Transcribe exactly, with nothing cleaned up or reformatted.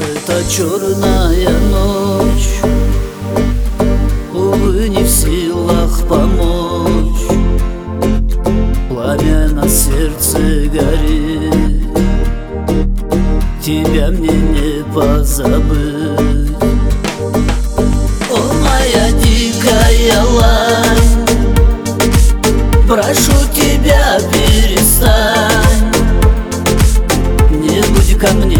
Это черная ночь, увы, не в силах помочь. Пламя на сердце горит, тебя мне не позабыть. О, моя дикая лань, прошу тебя, перестань, не будь ко мне